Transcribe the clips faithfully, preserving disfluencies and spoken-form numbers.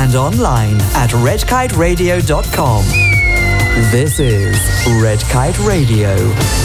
and online at red kite radio dot com. This is Red Kite Radio.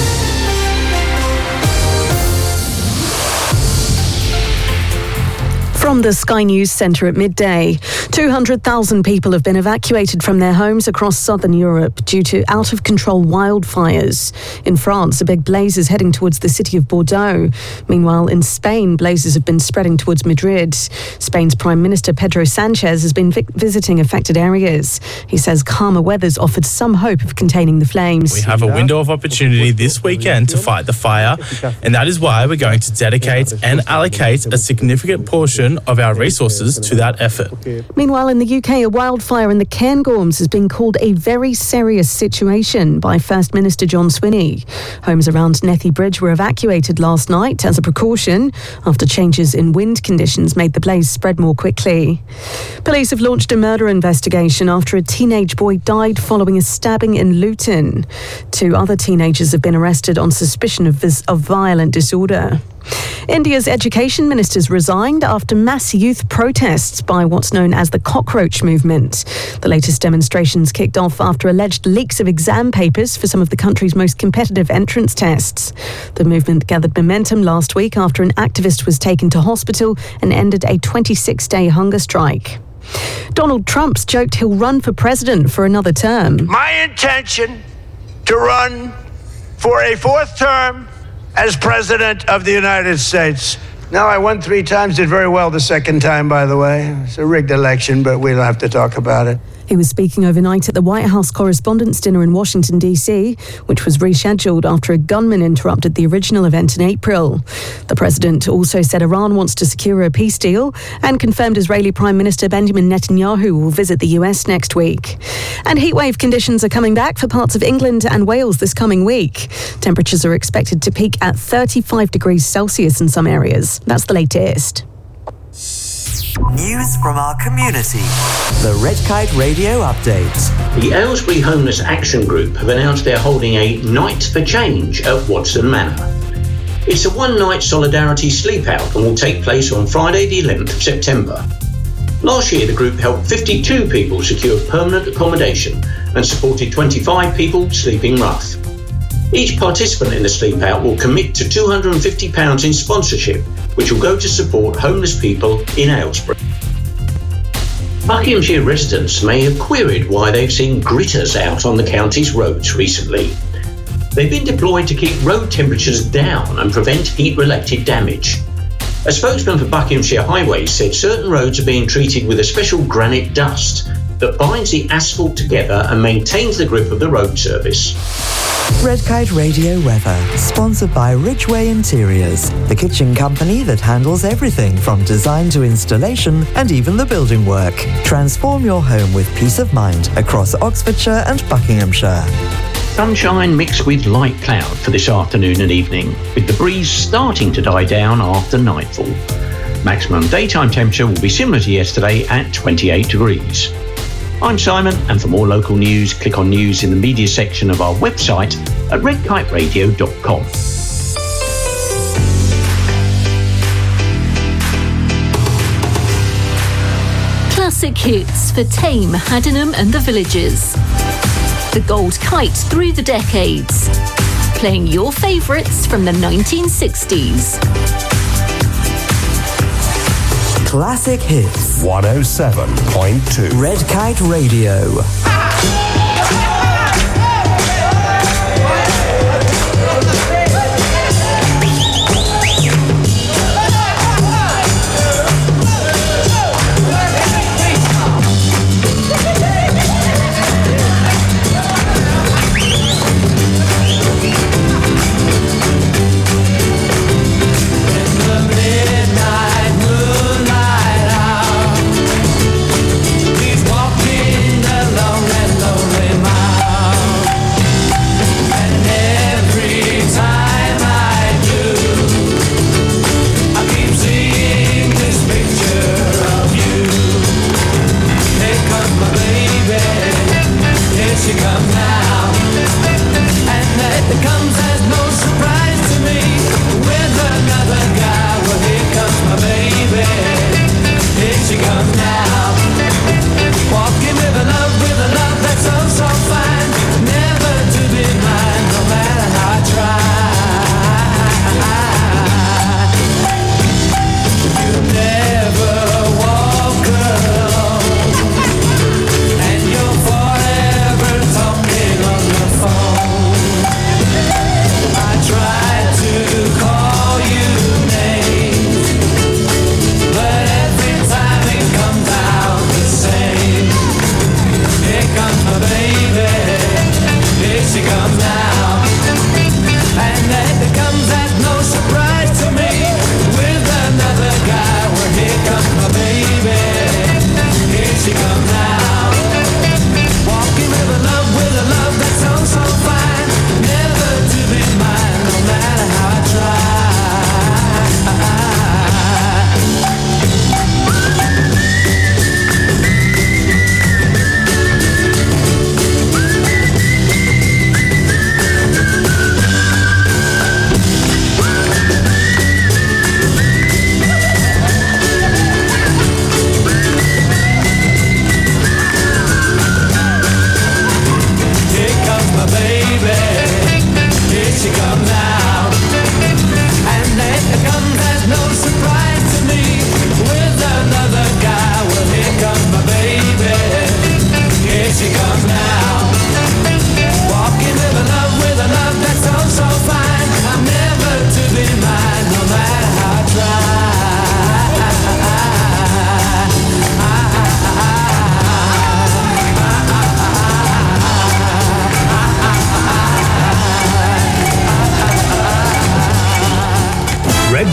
From the Sky News Centre at midday, two hundred thousand people have been evacuated from their homes across southern Europe due to out-of-control wildfires. In France, a big blaze is heading towards the city of Bordeaux. Meanwhile, in Spain, blazes have been spreading towards Madrid. Spain's Prime Minister Pedro Sanchez has been vi- visiting affected areas. He says calmer weather's offered some hope of containing the flames. We have a window of opportunity this weekend to fight the fire, and that is why we're going to dedicate and allocate a significant portion of our resources to that effort. Meanwhile, in the U K, a wildfire in the Cairngorms has been called a very serious situation by First Minister John Swinney. Homes around Nethy Bridge were evacuated last night as a precaution after changes in wind conditions made the blaze spread more quickly. Police have launched a murder investigation after a teenage boy died following a stabbing in Luton. Two other teenagers have been arrested on suspicion of, vis- of violent disorder. India's education ministers resigned after mass youth protests by what's known as the cockroach movement. The latest demonstrations kicked off after alleged leaks of exam papers for some of the country's most competitive entrance tests. The movement gathered momentum last week after an activist was taken to hospital and ended a twenty-six day hunger strike. Donald Trump's joked he'll run for president for another term. My intention to run for a fourth term as President of the United States. Now, I won three times, did very well the second time, by the way. It's a rigged election, but we don't have to talk about it. He was speaking overnight at the White House Correspondents' Dinner in Washington, D C, which was rescheduled after a gunman interrupted the original event in April. The president also said Iran wants to secure a peace deal and confirmed Israeli Prime Minister Benjamin Netanyahu will visit the U S next week. And heatwave conditions are coming back for parts of England and Wales this coming week. Temperatures are expected to peak at thirty-five degrees Celsius in some areas. That's the latest. News from our community. The Red Kite Radio Update. The Aylesbury Homeless Action Group have announced they're holding a Night for Change at Watson Manor. It's a one-night solidarity sleep-out and will take place on Friday the eleventh of September. Last year, the group helped fifty-two people secure permanent accommodation and supported twenty-five people sleeping rough. Each participant in the sleep out will commit to two hundred fifty pounds in sponsorship, which will go to support homeless people in Aylesbury. Buckinghamshire residents may have queried why they've seen gritters out on the county's roads recently. They've been deployed to keep road temperatures down and prevent heat-related damage. A spokesman for Buckinghamshire Highways said certain roads are being treated with a special granite dust that binds the asphalt together and maintains the grip of the road surface. Red Kite Radio weather, sponsored by Ridgeway Interiors, the kitchen company that handles everything from design to installation and even the building work. Transform your home with peace of mind across Oxfordshire and Buckinghamshire. Sunshine mixed with light cloud for this afternoon and evening, with the breeze starting to die down after nightfall. Maximum daytime temperature will be similar to yesterday at twenty-eight degrees. I'm Simon, and for more local news, click on news in the media section of our website at red kite radio dot com. Classic hits for Tame, Haddenham and the Villages. The Gold Kite through the decades. Playing your favourites from the nineteen sixties. Classic Hits. one oh seven point two. Red Kite Radio. He's walking along that low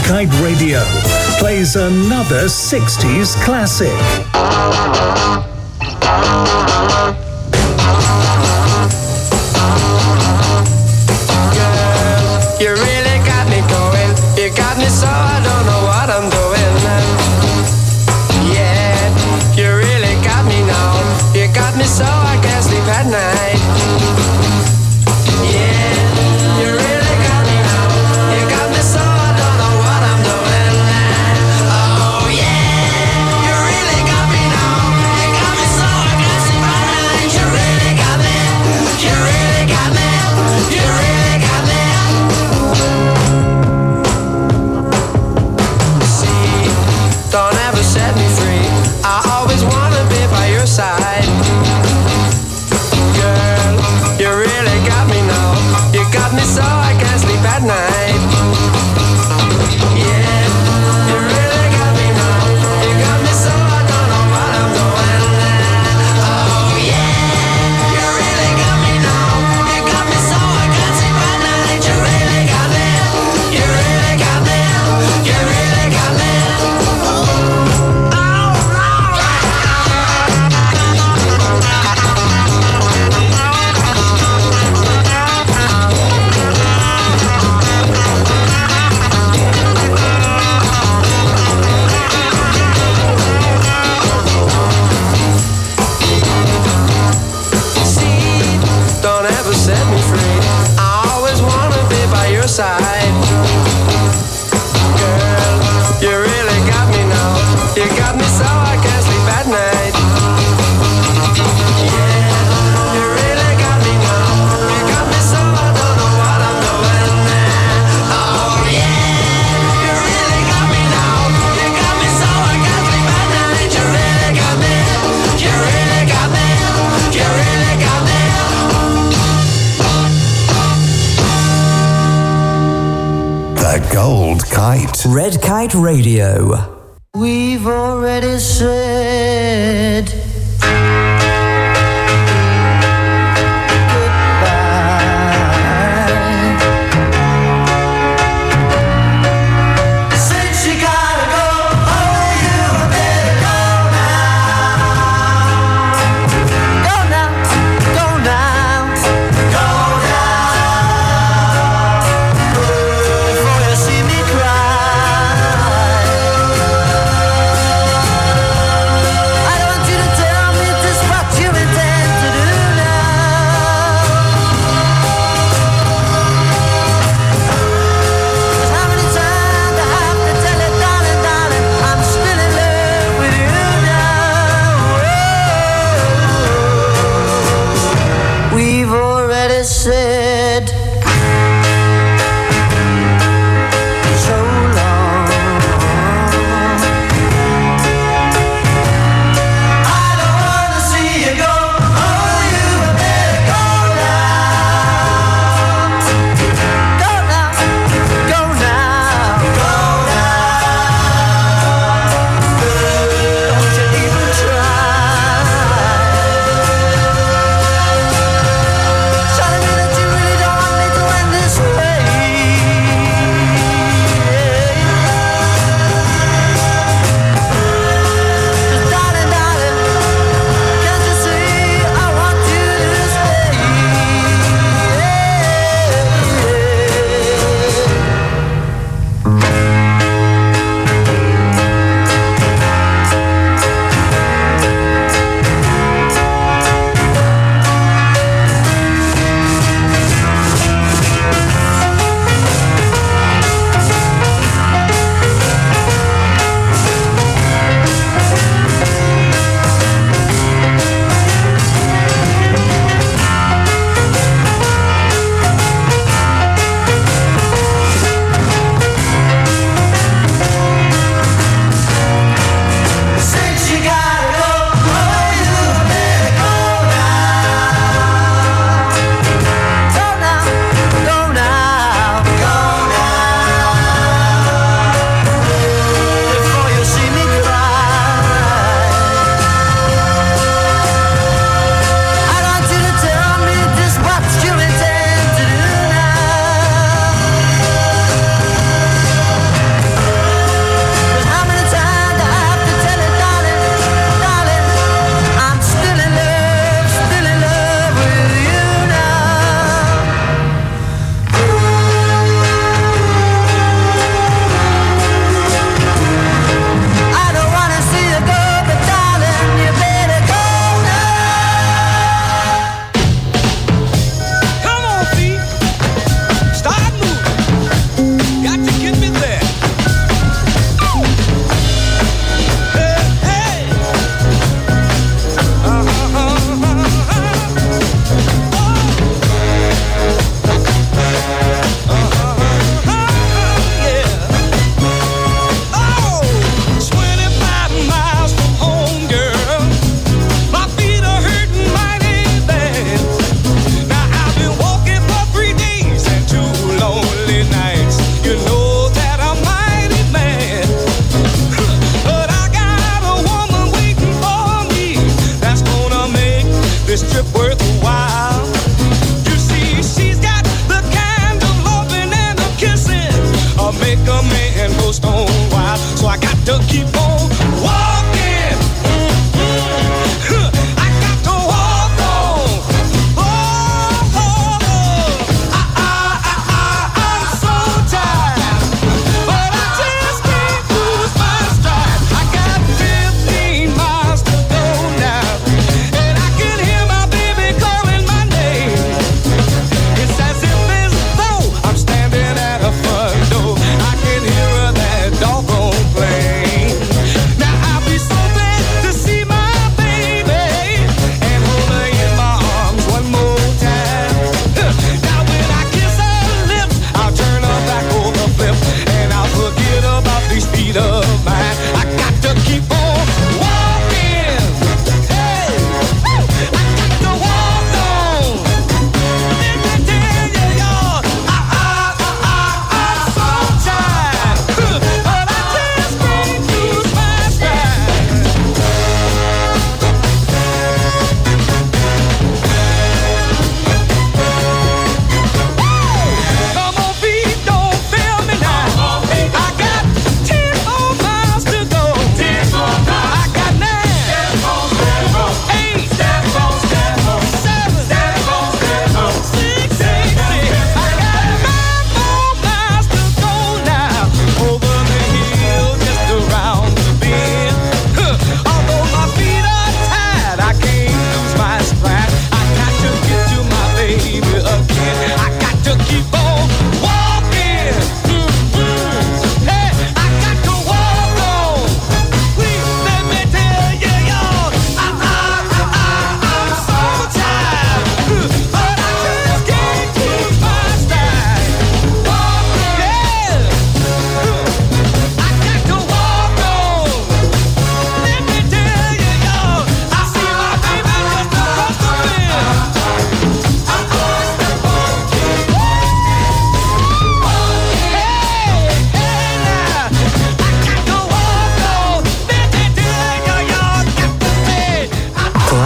Kite Radio plays another sixties classic. Girl, you really got me going. You got me so I don't know what I'm doing. Yeah, you really got me now. You got me so I can't sleep at night. Yeah, you really got me now. You got me so I don't know what I'm doing. Oh yeah, you really got me now. You got me so I can't sleep at night. You really got me. You really got me. You really got me. See, don't ever set me free. I always wanna be by your side. Girl, you really got me now. You got me so I can't sleep at night. Yeah, you really got me now. You got me so I don't know what I'm doing. Oh yeah, you really got me now. You got me so I can't sleep at night. You really got me. You really got me. You really got me. See, don't ever set me free. I always wanna be by your side. Girl, you really got me now. You got me so I can't sleep at night. Yeah, you really got me now. You got me so I don't know what I'm doing. Oh yeah, you really got me now. You got me so I can't sleep at night. You really got me. You really got me. You really got me. The Gold Kite. Red Kite Radio. We've already said since you gotta go, oh, you better go now. Go now, go now, go now. Before you see me cry. I don't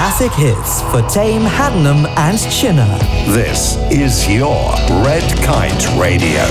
classic hits for Tame, Haddenham and Chinner. This is your Red Kite Radio.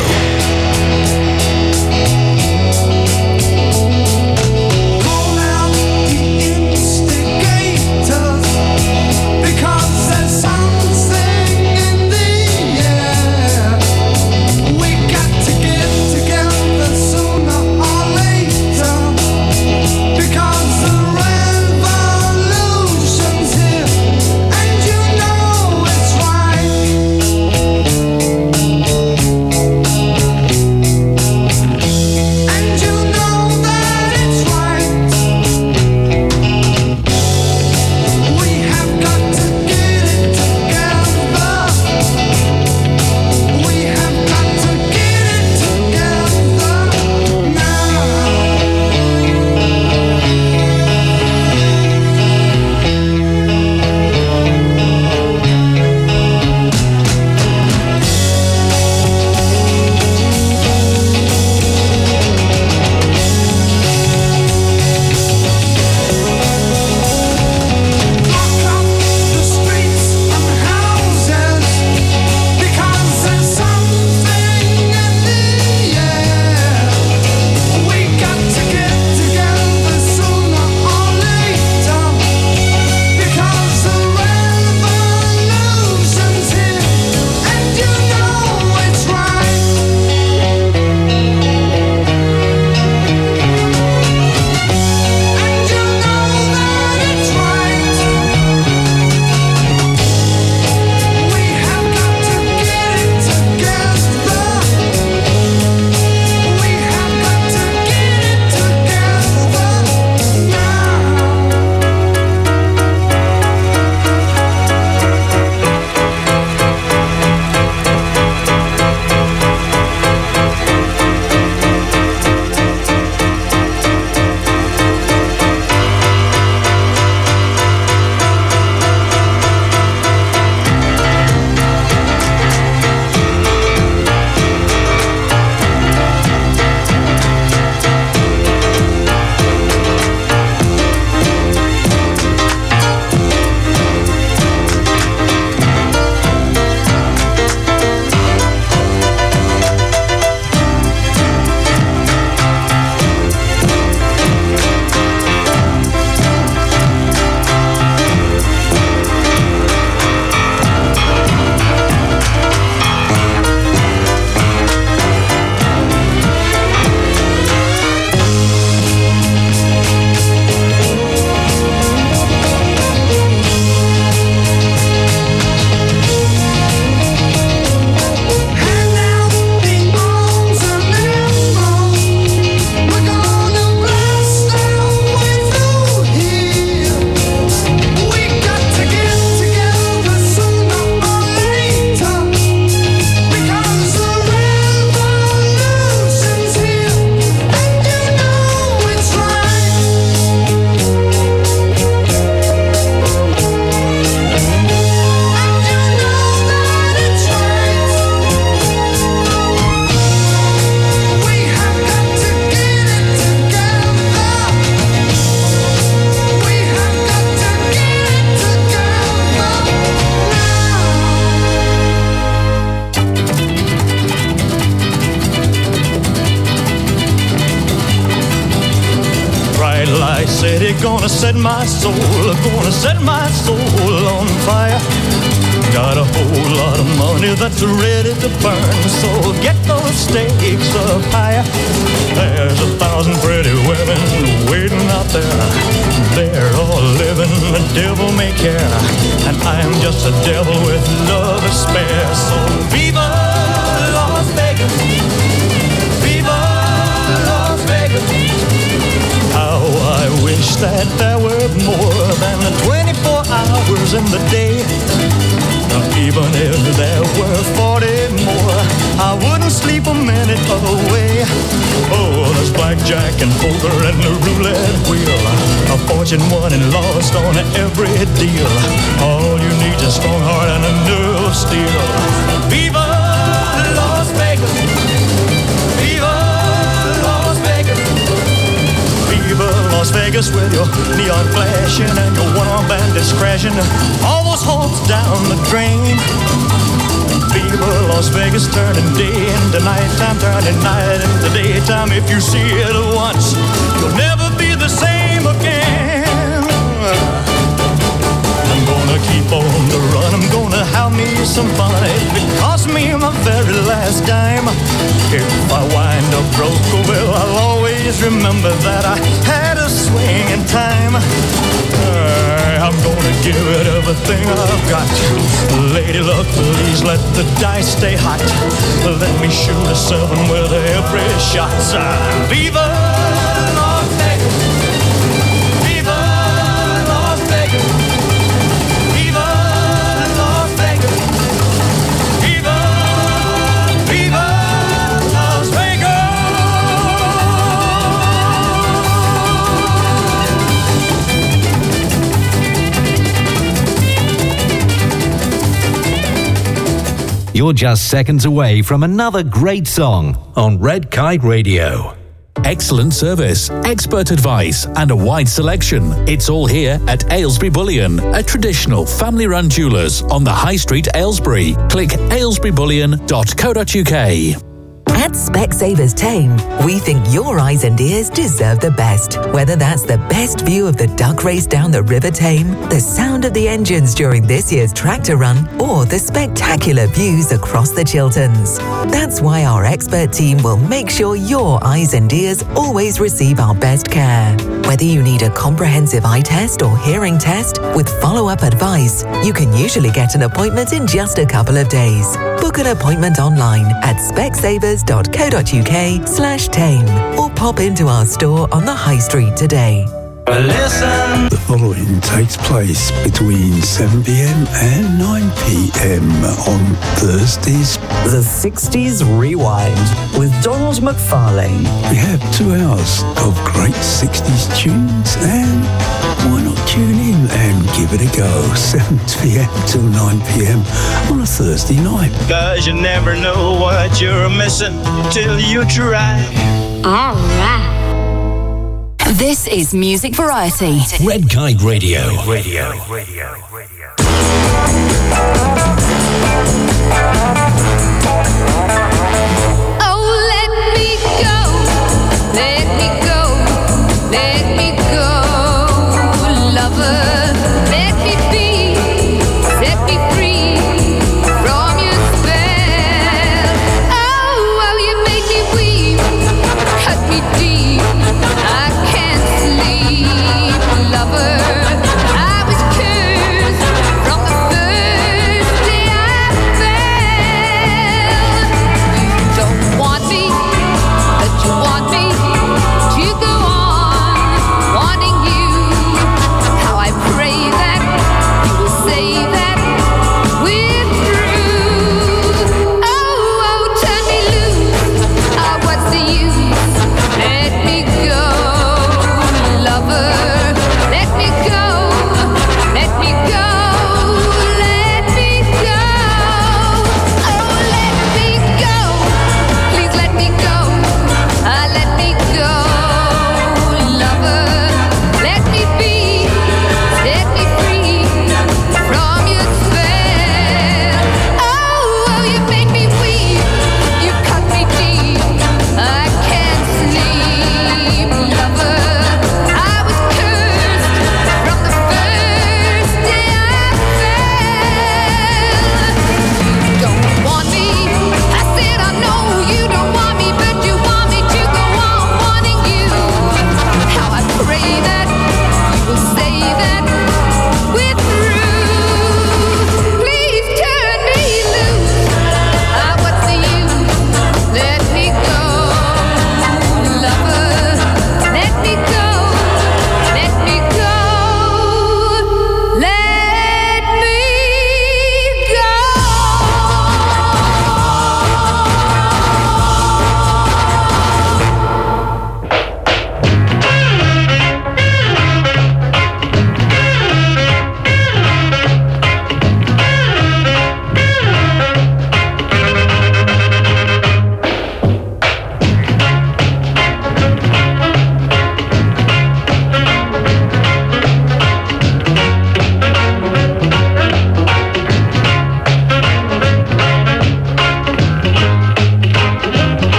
City, gonna set my soul, gonna set my soul on fire. Got a whole lot of money that's ready to burn, so get those stakes up higher. There's a thousand pretty women waiting out there. They're all living the devil may care, and I'm just a devil with love to spare. So viva Las Vegas, viva Las Vegas. How I wish that there were more than twenty-four hours in the day. Now, even if there were forty more, I wouldn't sleep a minute away. Oh, there's blackjack and poker and the roulette wheel, a fortune won and lost on every deal. All you need is a strong heart and a nerve of steel. Viva Las Vegas! Viva Las Vegas! Viva Las Vegas with your neon flashing and your one-armed bandit is crashing, all those hopes down the drain. Viva Las Vegas, turning day into nighttime, turning night into daytime. If you see it once, you'll never be the same again. I'm gonna keep on the run, I'm gonna have me some fun. It cost me my very last dime. If I wind up broke, well, I'll always remember that I had a swing in time. Uh, I'm gonna give it everything I've got. Lady luck, please let the dice stay hot. Let me shoot a seven with every shot. Uh, Viva Las Vegas! Viva Las Vegas! Viva Las Vegas! Viva, Viva Las Vegas! You're just seconds away from another great song on Red Kite Radio. Excellent service, expert advice, and a wide selection. It's all here at Aylesbury Bullion, a traditional family-run jewellers on the High Street, Aylesbury. Click aylesbury bullion dot co dot uk. At Specsavers Tame, we think your eyes and ears deserve the best. Whether that's the best view of the duck race down the River Tame, the sound of the engines during this year's tractor run, or the spectacular views across the Chilterns. That's why our expert team will make sure your eyes and ears always receive our best care. Whether you need a comprehensive eye test or hearing test with follow-up advice, you can usually get an appointment in just a couple of days. Book an appointment online at specsavers dot co dot uk slash tame or pop into our store on the High Street today. Listen. The following takes place between seven p.m. and nine p.m. on Thursdays. The sixties Rewind with Donald McFarlane. We have two hours of great sixties tunes, and why not tune in and give it a go? seven p.m. till nine p.m. on a Thursday night. Cause you never know what you're missing till you try. All right. This is Music Variety. Red Kite Radio. Radio. Radio. Oh, let me go, let me go, let me go, lover, let me be, set me free from your spell. Oh, how you make me weep, cut me deep, I can't sleep, lover. I was cursed from the first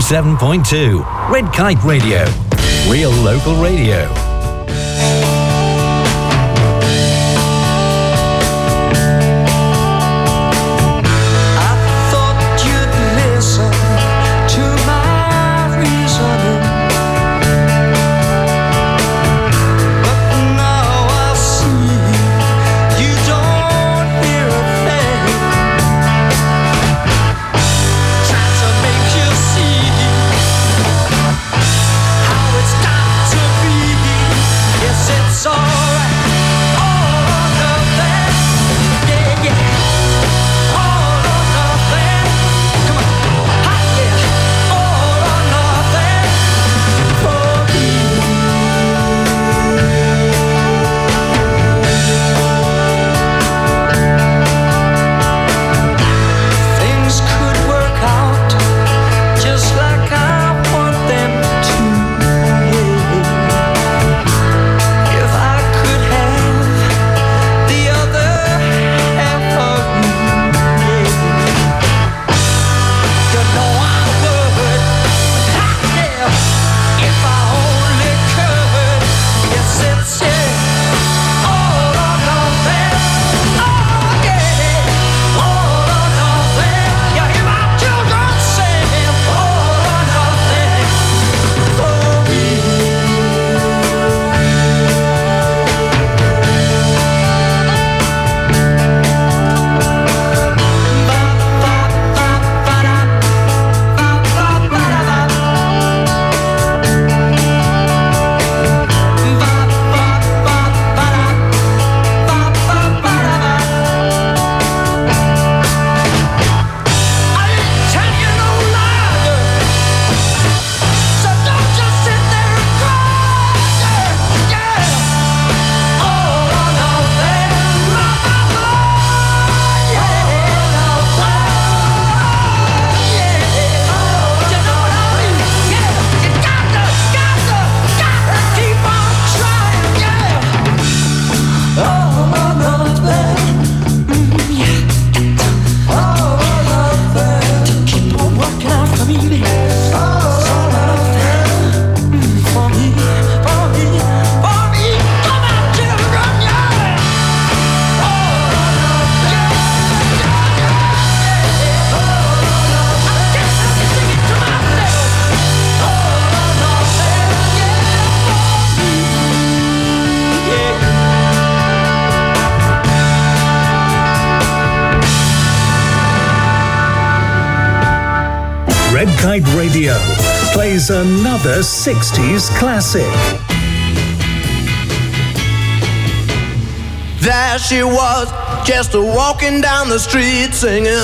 seven point two. Red Kite Radio. Real local radio. Red Kite Radio plays another sixties classic. There she was, just a walking down the street singing.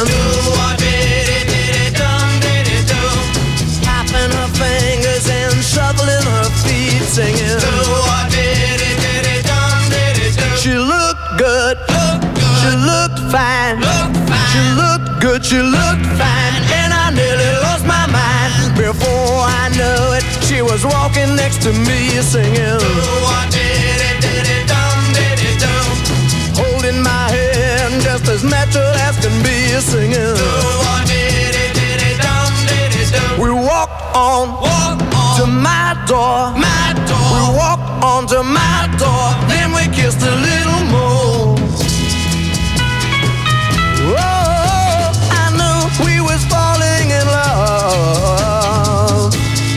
Tapping her fingers and shuffling her feet singing. She looked good, she looked fine, she looked good, she looked fine, and I nearly lost my mind. Before I knew it, she was walking next to me singing. Holding my hand just as natural as can be singing. We walked on, walk on to my door. my door. We walked on to my door. Then we kissed a little more. Oh, I knew we was falling in love.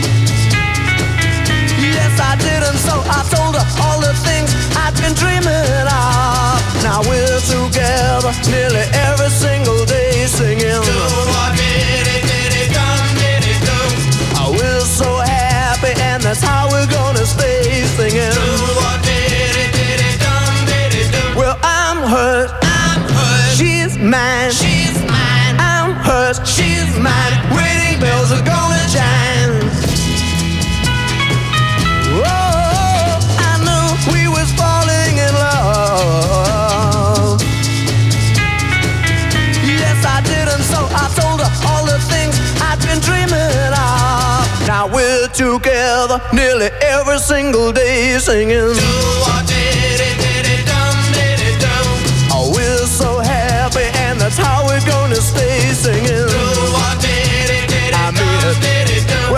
Yes, I did, and so I told her all the things I'd been dreaming of. Now we're together nearly every single day singing. Oh, we're so happy, and that's how we're gonna stay singing. Well, I'm hers, I'm hers. She's mine, she's mine. I'm hers, she's mine. Wedding bells are gonna chime. Oh, I knew we was falling in love. Yes, I did, and so I told her all the things I'd been dreaming of. Now we're together nearly every single day singing. Oh, we're so happy, and that's how we're gonna stay singing. I mean it.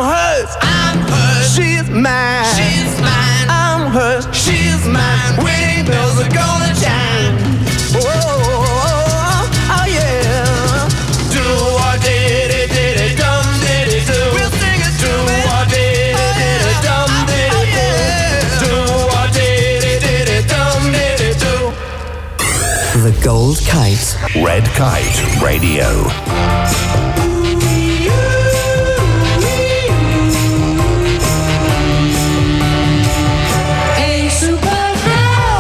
hers. I'm hers. She's mine. She's mine. I'm hers. She's mine. Wedding bells are gonna chime. Oh, oh, oh yeah. Do or did it, did it, dum did it do. We'll sing it do or did it, did it, dum did it do. Do or did it, did it, dum did it do. The Gold Kite. Red Kite Radio. Hey, Supergirl.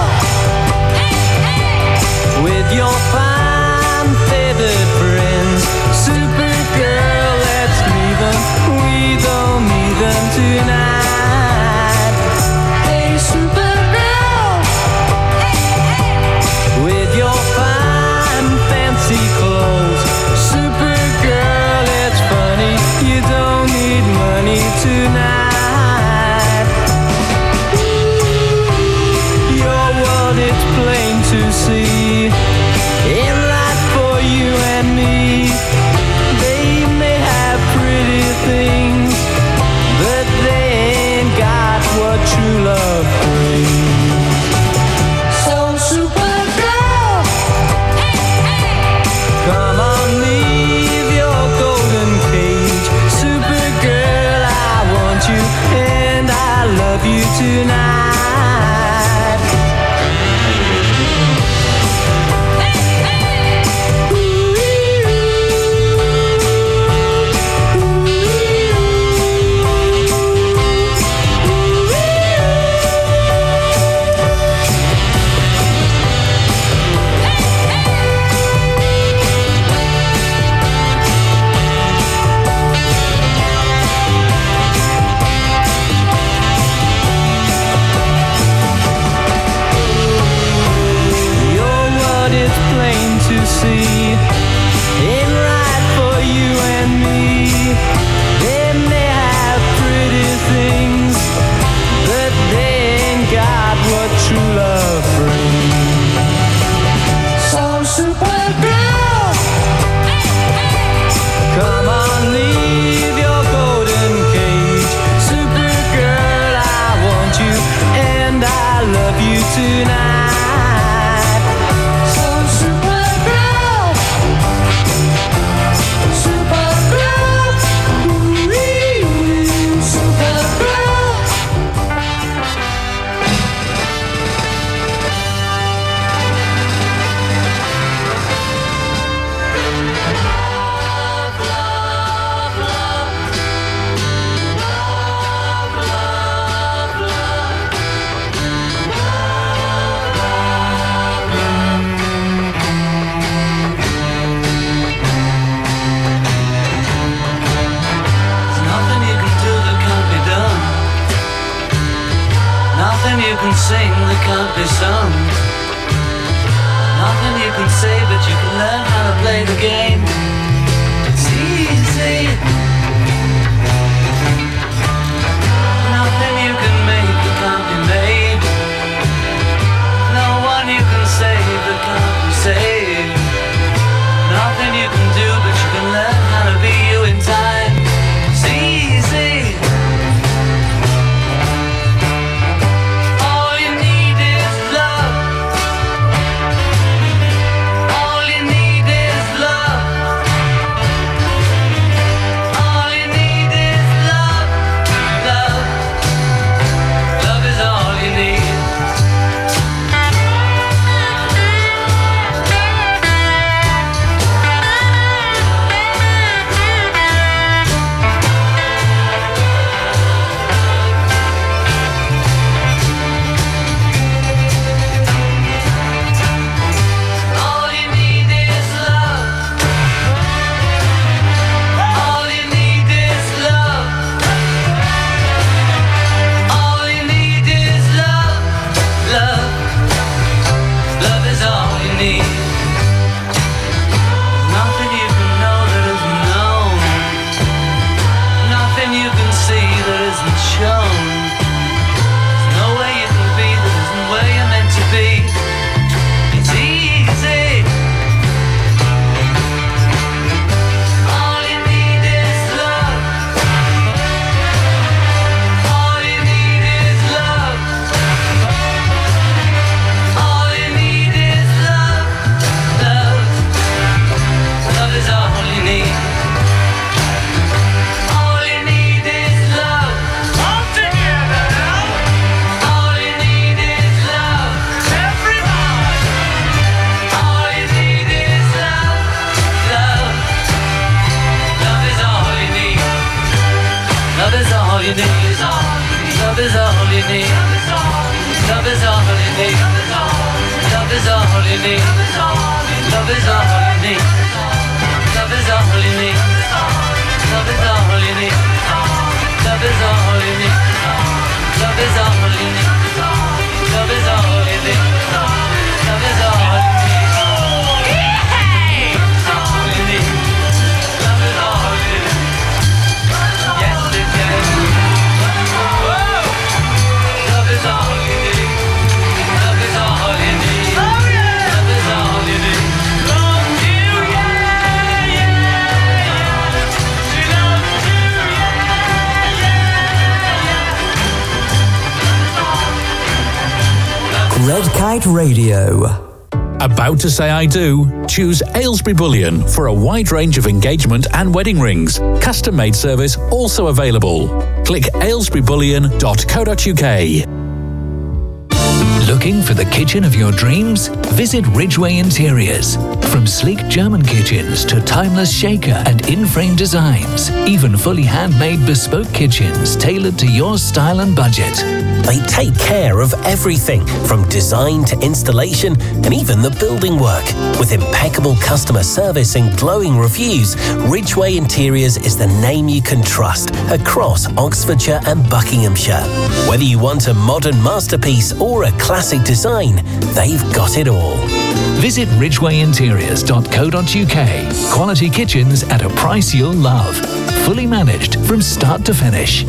With your fine feathered friends, Supergirl, let's leave them. We don't need them tonight. Hey, Supergirl. With your fine fancy clothes, Supergirl, it's funny, you don't need money tonight. Your world, it's plain to see, ain't right for you and me. They may have pretty things, but they ain't got what true love brings. So Supergirl, come on, leave your golden cage. Supergirl, I want you and I love you tonight. Your world is plain to see, ain't right for you and me. They may have pretty things, but they ain't got what true love brings. So Supergirl, come on, leave your golden cage. Supergirl, I want you and I love you tonight. So Supergirl, Supergirl, ooh, Supergirl. There's nothing you can do that can't be done. Nothing you can sing that can't be sung. Nothing you can say, but you can learn how to play the game. It's easy. Nothing you can make that can't be made. No one you can save that can't be saved. Nothing you can do, but you can learn how to be you in time. It's easy. All you need is love. All you need is love. Love is all you need. Love is all you need. Love is all you need. Love is all you need. Love is all you need. Love is all you need. Love is all you need. Love is all you need. Love is all you need. Love is all you need. Red Kite Radio. About to say I do? Choose Aylesbury Bullion for a wide range of engagement and wedding rings. Custom made service also available. Click aylesbury bullion dot co dot uk. Looking for the kitchen of your dreams? Visit Ridgeway Interiors. From sleek German kitchens to timeless shaker and in-frame designs, even fully handmade bespoke kitchens tailored to your style and budget. They take care of everything from design to installation and even the building work. With impeccable customer service and glowing reviews, Ridgeway Interiors is the name you can trust across Oxfordshire and Buckinghamshire. Whether you want a modern masterpiece or a classic design, they've got it all. Visit ridgeway interiors dot co dot uk. Quality kitchens at a price you'll love. Fully managed from start to finish.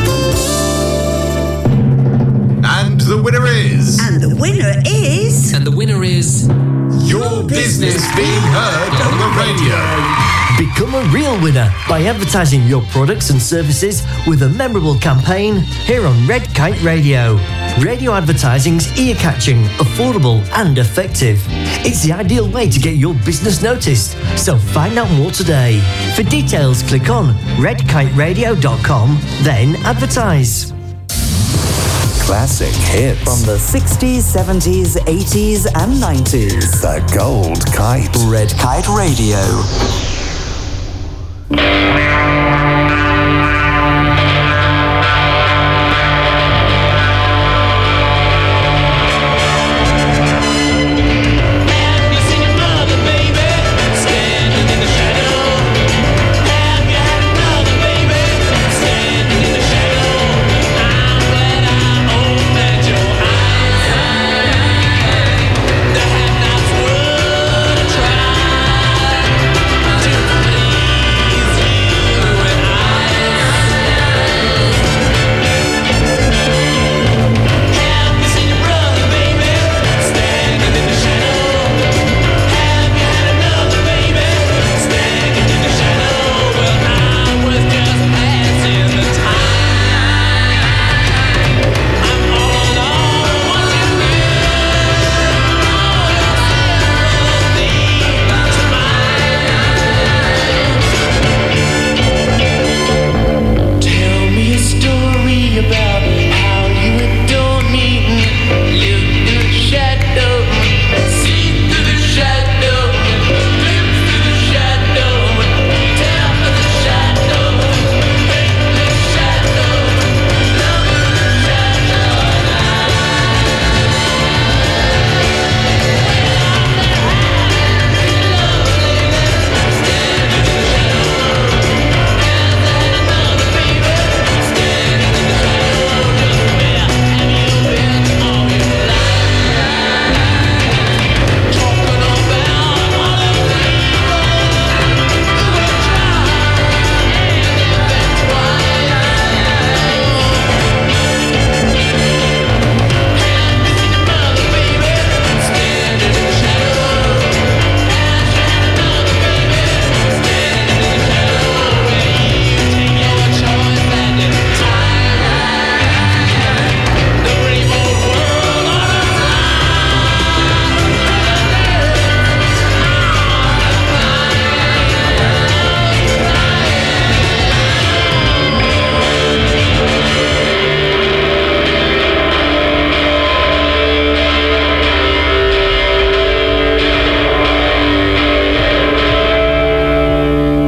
And the winner is... And the winner is... And the winner is... Your business being heard on the radio. Become a real winner by advertising your products and services with a memorable campaign here on Red Kite Radio. Radio advertising's ear-catching, affordable and effective. It's the ideal way to get your business noticed, so find out more today. For details, click on red kite radio dot com, then advertise. Classic hits. From the sixties, seventies, eighties and nineties. The Gold Kite. Red Kite Radio.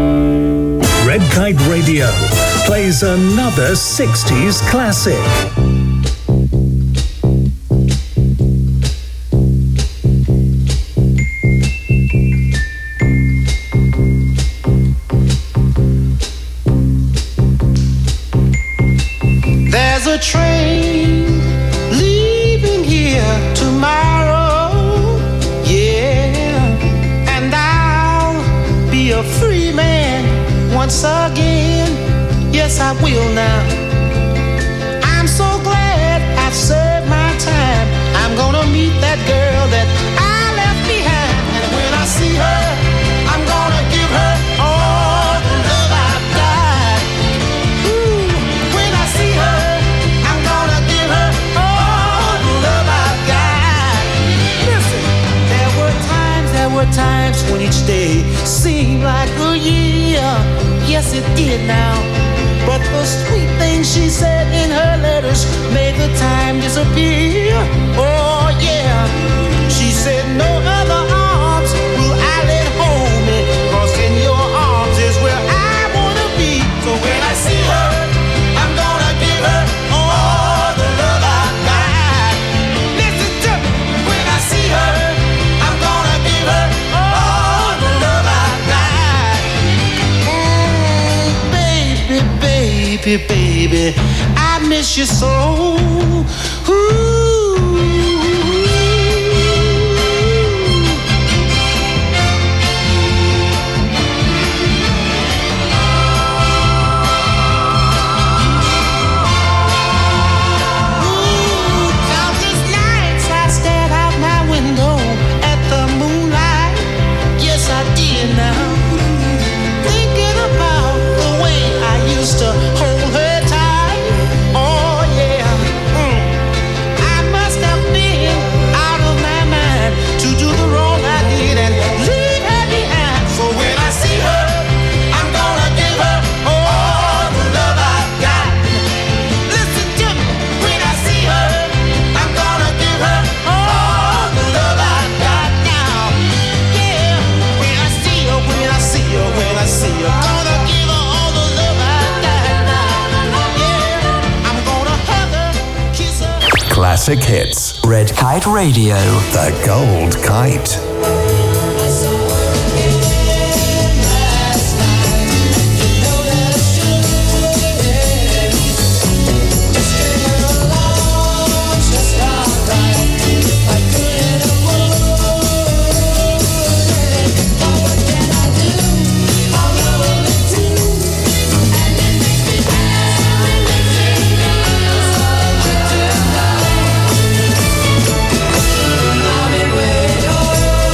Red Kite Radio plays another sixties classic. a train leaving here tomorrow, yeah, and I'll be a free man once again. Yes, I will now. I'm so glad I've served my time. I'm gonna meet that girl that I left behind, and when I see her, I'm gonna give her all the love I've got. Ooh, when I see her, I'm gonna give her all the love I've got. Listen, there were times, there were times when each day seemed like a year. Yes, it did now. But the sweet things she said in her letters made the time disappear. Oh yeah, she said no other arms will I let hold me, 'cause in your arms is where I wanna be. So when I see her, I'm gonna give her all the love I got. Listen to me, when I see her, I'm gonna give her all the love I got. Mm, baby, baby, baby, I miss you so. Ooh. Hold her tight, oh yeah. Mm. I must have been out of my mind to do the wrong I did and leave her behind. So when I see her, I'm gonna give her all the love I've got. Listen to me, when I see her, I'm gonna give her all the love I've got now. Yeah, when I see her, when I see her, when I see her, gonna give her all the love I've got now. Yeah, I'm gonna hug her, kiss her. Classic hits. Red Kite Radio. The Gold Kite. I've been waiting.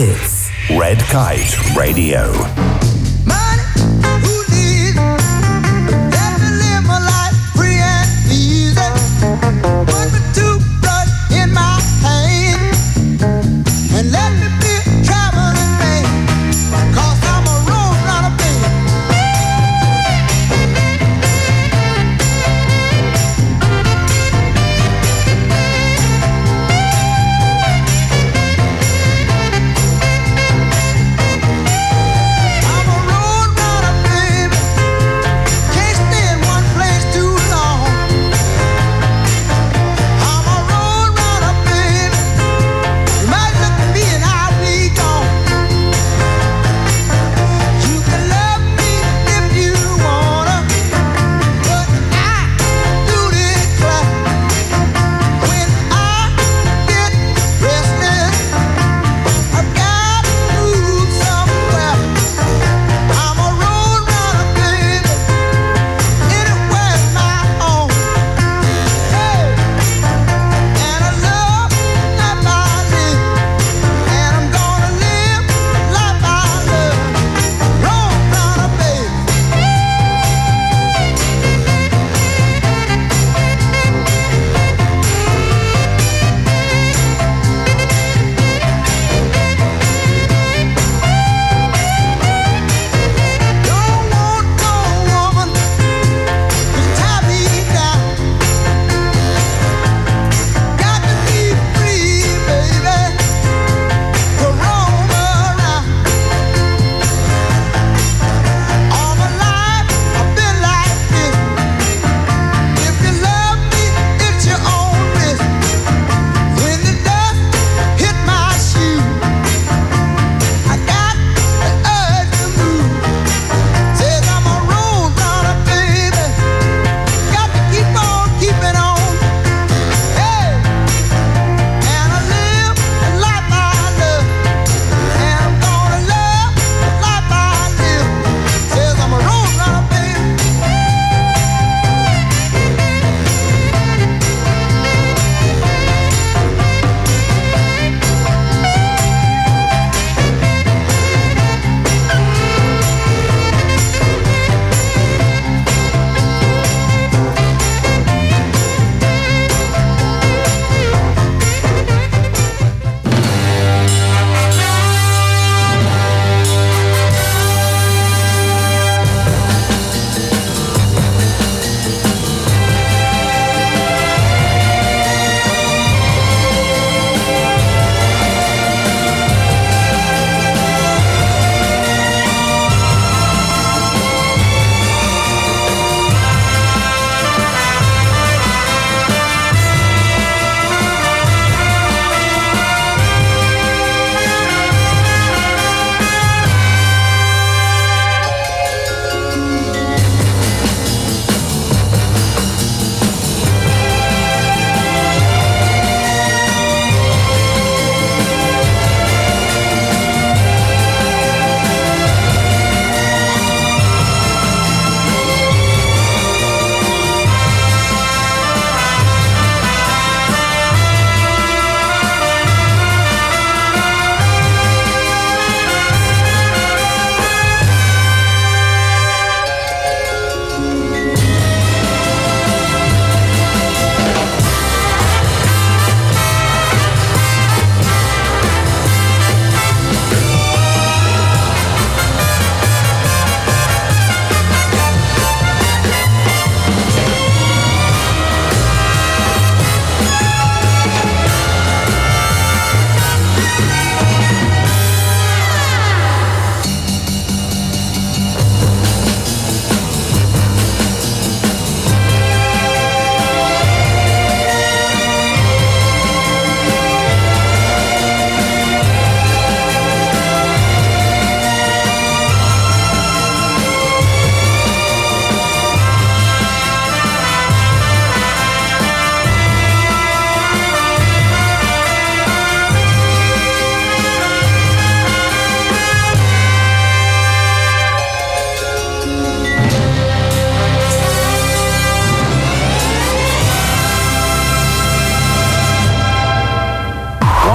hits. Red Kite Radio. I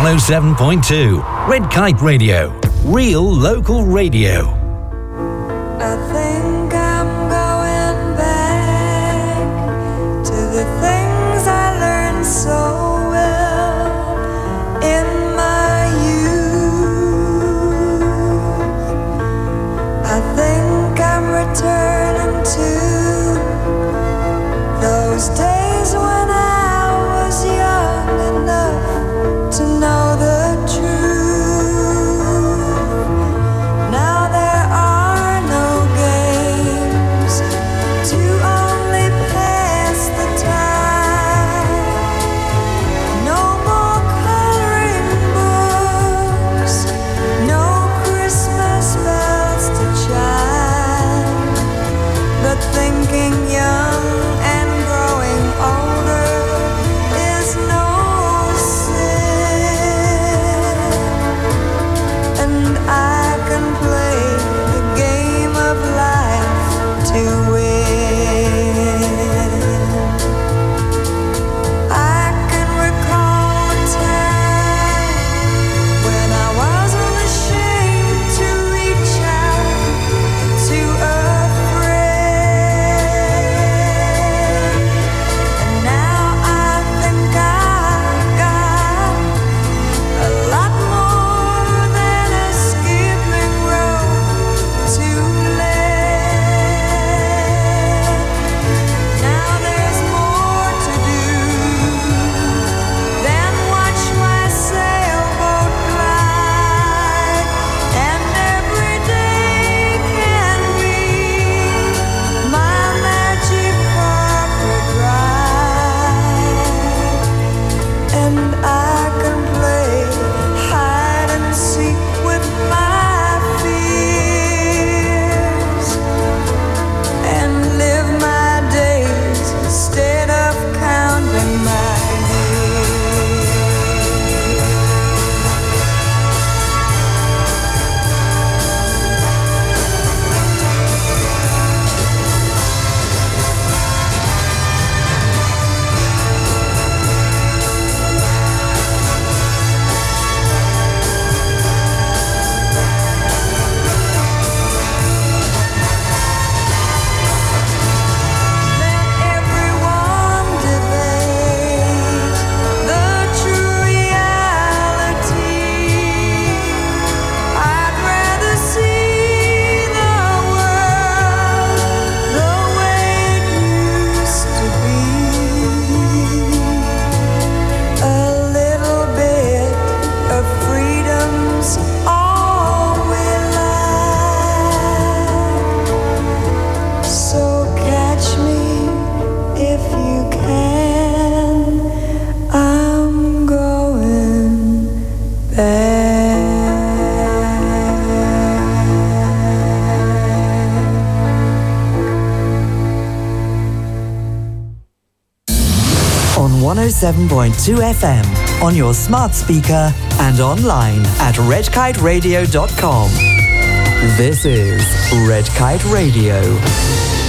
oh seven point two. Red Kite Radio. Real local radio. I think I'm going back to the things I learned so well in my youth. I think I'm returning to those days when I was young enough to know the truth. Now there are no games to only pass the time. No more coloring books, no Christmas bells to chime. But thinking young and growing older is no sin. And I can play the game of life to win. I can recall a time when I wasn't ashamed to reach out to a friend. And now I think I've got a lot more than a skipping rope to lend. Now there's more to do than watch my sailboat glide, and every day can be my magic carpet ride. And I can play hide and seek with my fears and live my days instead of counting my everyone debate the true reality. I'd rather see the world the way it used to be. A little bit of freedom's all we like. So catch me if you can. I'm going On one oh seven point two F M, on your smart speaker, and online at red kite radio dot com. This is Red Kite Radio.